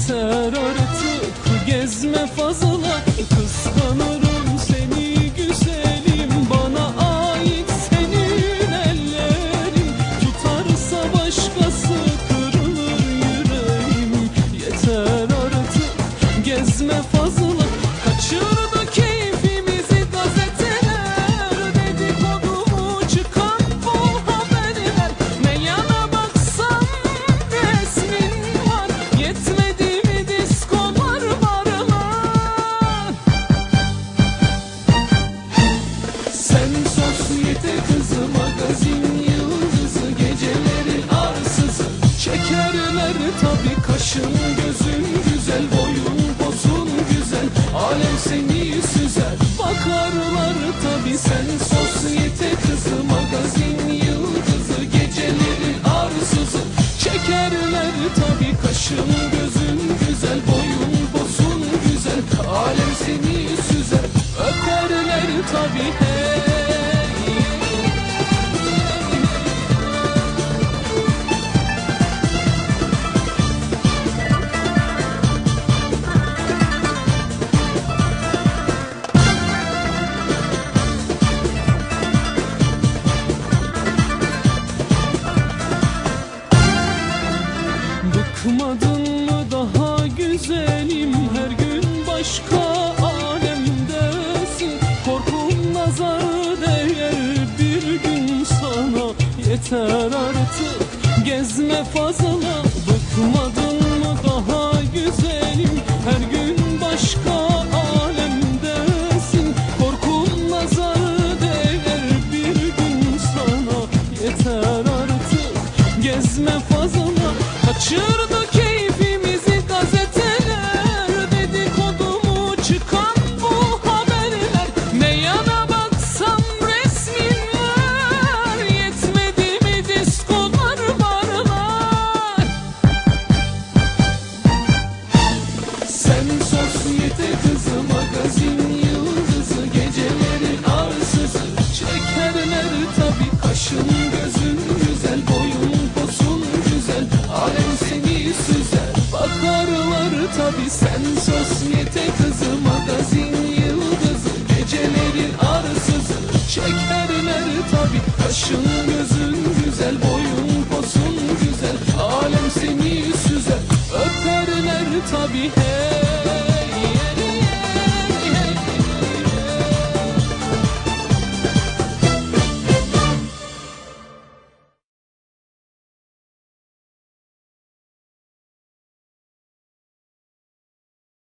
Yeter artık gezme fazla, kıskanırım seni güzelim. Bana ait senin ellerin, tutarsa başkası kırılır yüreğim. Yeter artık gezme fazla, kaçırdı keyfimizi gazeteler. Dedikodu çıkan bu haberler, ne yana baksam resmin var. Yetmedi mi diskolar barlar? Sen sosyete kızı, magazin yıldızı, gecelerin arsızı. Çekerler tabi kaşın gözün güzel, boyun posun güzel, alem seni süzer. Bakarlar tabi sen sosyete kızı, magazin yıldızı, gecelerin arsızı. Çekerler tabi kaşın gözün güzel, boyun posun güzel, alem seni süzer. Öperler tabi hey. Bıkmadın mı daha güzelim, her gün başka alemdesin. Korkun nazarı değer bir gün sana. Yeter artık gezme fazla, bıkmadın mı daha güzelim, her gün başka alemdesin. Korkun nazarı değer bir gün sana. Yeter artık gezme fazla, kaçırdı keyfimizi gazeteler. Dedikodu mu çıkan bu haberler, ne yana baksam resmin var. Yetmedi mi diskolar barlar? Sen sosyete kızı, magazin yıldızı, gecelerin arsızı. Çekerler tabi kaşın gözün güzel, boyun posun güzel, alem seni süzer. Bakarlar tabi sen sosyete kızı, magazin yıldızı, gecelerin arsızı. Çekerler tabi kaşın gözün güzel, boyun posun güzel, alem seni süzer. Öperler tabi hey.